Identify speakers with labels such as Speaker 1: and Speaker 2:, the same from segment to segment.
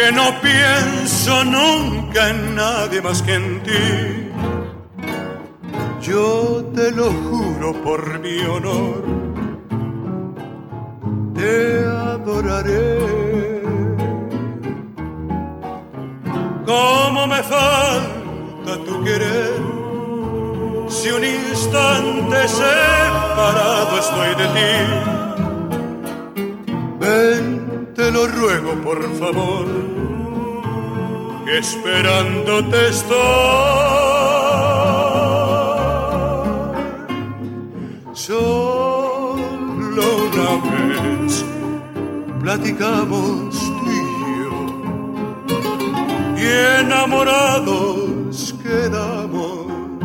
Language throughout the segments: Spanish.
Speaker 1: que no pienso nunca en nadie más que en ti. Yo te lo juro por mi honor, te adoraré. Cómo me falta tu querer, si un instante separado estoy de ti. Ven, te lo ruego por favor, que esperándote estoy. Solo una vez platicamos tú y yo, y enamorados quedamos.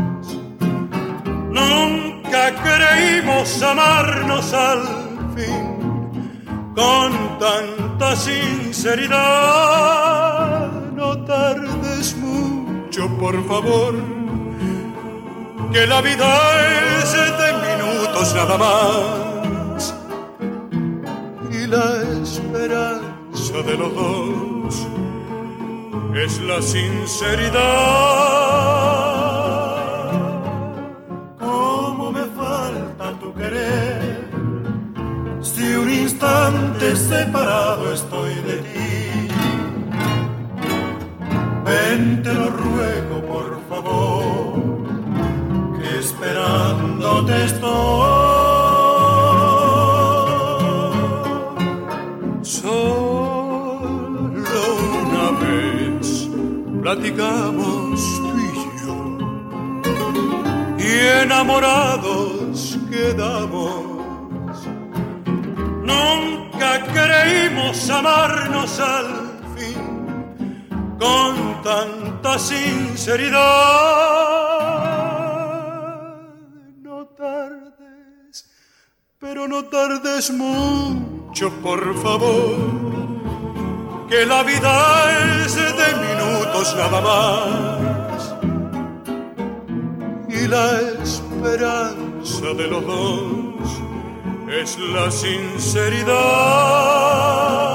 Speaker 1: Nunca creímos amarnos al fin con tanta sinceridad. No tardes mucho, por favor, que la vida es de minutos nada más, y la esperanza de los dos es la sinceridad. Cómo me falta tu querer, si un instante separado estoy de ti. Ven, te lo ruego por favor, que esperándote estoy. Solo una vez platicamos tú y yo, y enamorados quedamos. Nunca creímos amarnos al fin con tanta sinceridad. No tardes, pero no tardes mucho, por favor, que la vida es de minutos nada más, y la esperanza de los dos es la sinceridad.